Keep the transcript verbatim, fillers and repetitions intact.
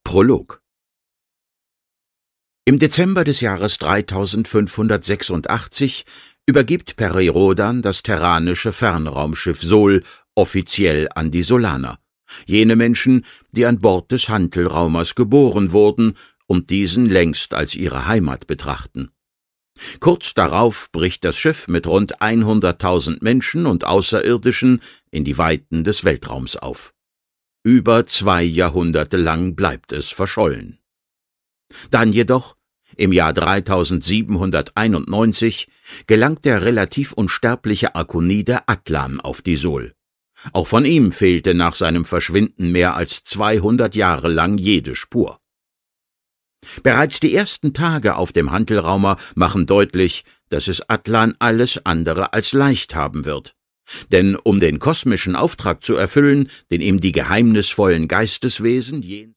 Prolog. Im Dezember des Jahres dreitausendfünfhundertsechsundachtzig übergibt Peri Rhodan das terranische Fernraumschiff Sol offiziell an die Solaner, jene Menschen, die an Bord des Hantelraumers geboren wurden und diesen längst als ihre Heimat betrachten. Kurz darauf bricht das Schiff mit rund hunderttausend Menschen und Außerirdischen in die Weiten des Weltraums auf. Über zwei Jahrhunderte lang bleibt es verschollen. Dann jedoch, im Jahr dreitausendsiebenhunderteinundneunzig, gelangt der relativ unsterbliche Arkonide Atlan auf die Sol. Auch von ihm fehlte nach seinem Verschwinden mehr als zweihundert Jahre lang jede Spur. Bereits die ersten Tage auf dem Hantelraumer machen deutlich, dass es Atlan alles andere als leicht haben wird. Denn um den kosmischen Auftrag zu erfüllen, den ihm die geheimnisvollen Geisteswesen